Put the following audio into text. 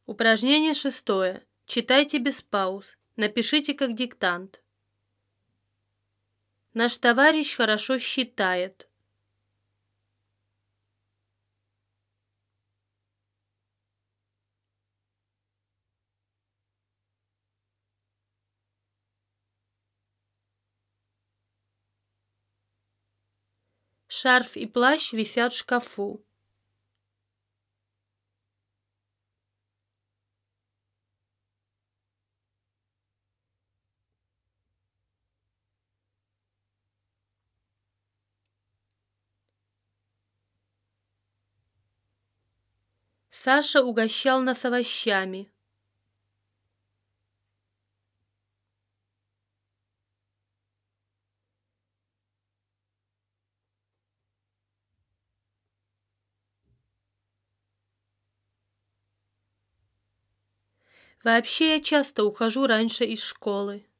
Упражнение 6. Читайте без пауз. Напишите как диктант. Наш товарищ хорошо считает. Шарф и плащ висят в шкафу. Саша угощал нас овощами. Вообще я часто ухожу раньше из школы.